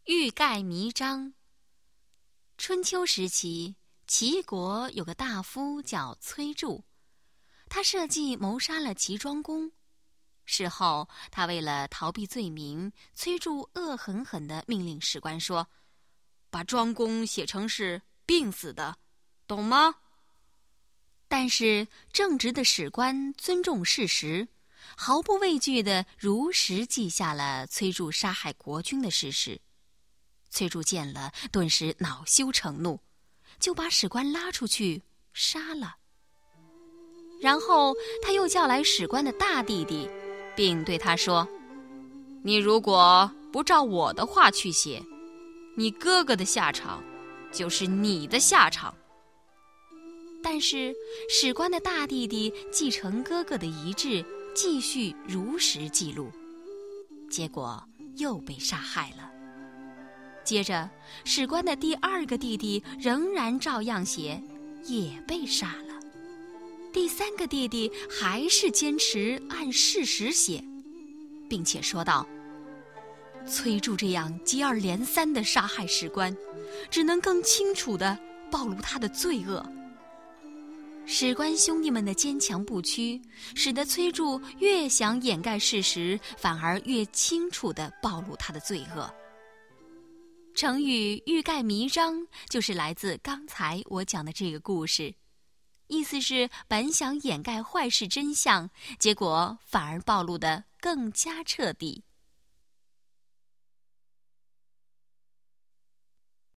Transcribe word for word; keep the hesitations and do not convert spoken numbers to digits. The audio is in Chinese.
欲盖弥彰。春秋时期，齐国有个大夫叫崔杼，他设计谋杀了齐庄公。事后，他为了逃避罪名，崔杼恶狠狠地命令史官说：“把庄公写成是病死的，懂吗？”但是正直的史官尊重事实，毫不畏惧地如实记下了崔杼杀害国君的事实。崔杼见了，顿时恼羞成怒，就把史官拉出去杀了。然后他又叫来史官的大弟弟，并对他说：“你如果不照我的话去写，你哥哥的下场就是你的下场。”但是史官的大弟弟继承哥哥的遗志，继续如实记录，结果又被杀害了。接着史官的第二个弟弟仍然照样写，也被杀了。第三个弟弟还是坚持按事实写，并且说道：“崔杼这样接二连三地杀害史官，只能更清楚地暴露他的罪恶。”史官兄弟们的坚强不屈，使得崔杼越想掩盖事实，反而越清楚地暴露他的罪恶。成语欲盖弥彰就是来自刚才我讲的这个故事，意思是本想掩盖坏事真相，结果反而暴露得更加彻底。